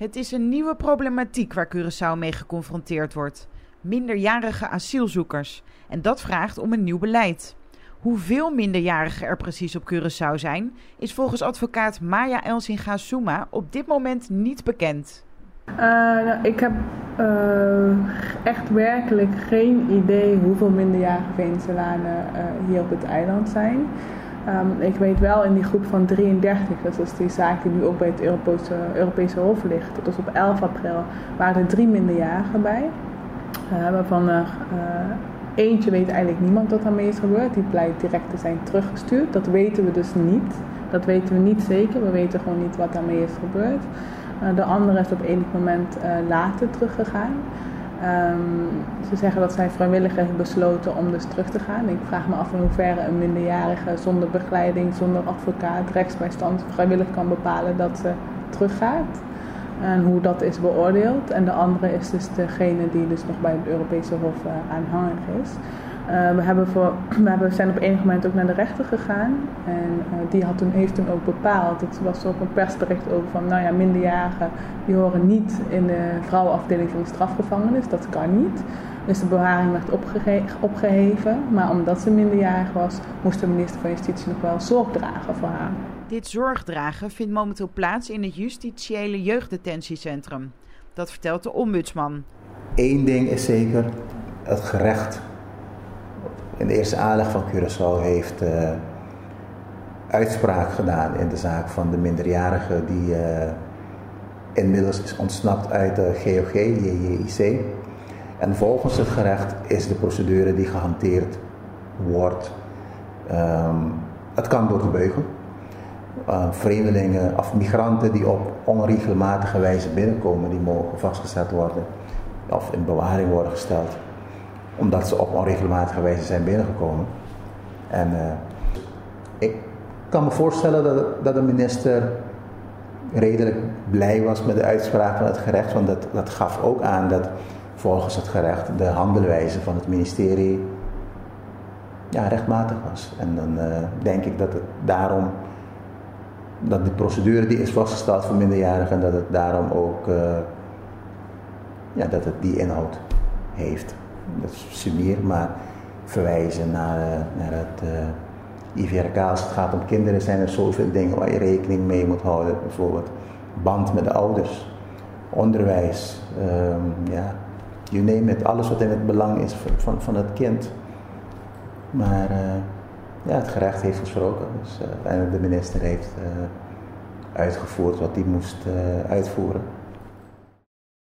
Het is een nieuwe problematiek waar Curaçao mee geconfronteerd wordt. Minderjarige asielzoekers. En dat vraagt om een nieuw beleid. Hoeveel minderjarigen er precies op Curaçao zijn, is volgens advocaat Maya Elsinga-Souma op dit moment niet bekend. Ik heb echt werkelijk geen idee hoeveel minderjarige Venezolanen hier op het eiland zijn. Ik weet wel in die groep van 33, dat is die zaak die nu ook bij het Europese Hof ligt. Dat was op 11 april, waren er 3 minderjarigen bij. Waarvan eentje weet eigenlijk niemand wat daarmee is gebeurd. Die blijkt direct te zijn teruggestuurd. Dat weten we dus niet. Dat weten we niet zeker. We weten gewoon niet wat daarmee is gebeurd. De andere is op enig moment later teruggegaan. Ze zeggen dat zij vrijwillig heeft besloten om dus terug te gaan. Ik vraag me af in hoeverre een minderjarige zonder begeleiding, zonder advocaat, rechtsbijstand vrijwillig kan bepalen dat ze teruggaat. En hoe dat is beoordeeld. En de andere is dus degene die dus nog bij het Europese Hof aanhangig is. We zijn op enig moment ook naar de rechter gegaan. En die heeft toen ook bepaald. Het was ook een persbericht over van, minderjarigen die horen niet in de vrouwenafdeling van de strafgevangenis. Dat kan niet. Dus de bewaring werd opgeheven. Maar omdat ze minderjarig was, moest de minister van Justitie nog wel zorg dragen voor haar. Dit zorgdragen vindt momenteel plaats in het Justitiële Jeugddetentiecentrum. Dat vertelt de ombudsman. Eén ding is zeker, het gerecht in de eerste aanleg van Curaçao heeft uitspraak gedaan in de zaak van de minderjarige die inmiddels is ontsnapt uit de GOG, JJIC. En volgens het gerecht is de procedure die gehanteerd wordt, het kan door de beugel. Vreemdelingen of migranten die op onregelmatige wijze binnenkomen, die mogen vastgezet worden of in bewaring worden gesteld, omdat ze op onregelmatige wijze zijn binnengekomen. En ik kan me voorstellen dat de minister redelijk blij was met de uitspraak van het gerecht, want dat gaf ook aan dat volgens het gerecht de handelwijze van het ministerie rechtmatig was. En dan denk ik dat het daarom, dat de procedure die is vastgesteld voor minderjarigen, dat het daarom ook dat het die inhoud heeft. Dat is sumier, maar verwijzen naar het IVRK. Als het gaat om kinderen zijn er zoveel dingen waar je rekening mee moet houden. Bijvoorbeeld band met de ouders, onderwijs, you name it. Alles wat in het belang is van het kind. Maar het gerecht heeft gesproken. Dus uiteindelijk de minister heeft uitgevoerd wat hij moest uitvoeren.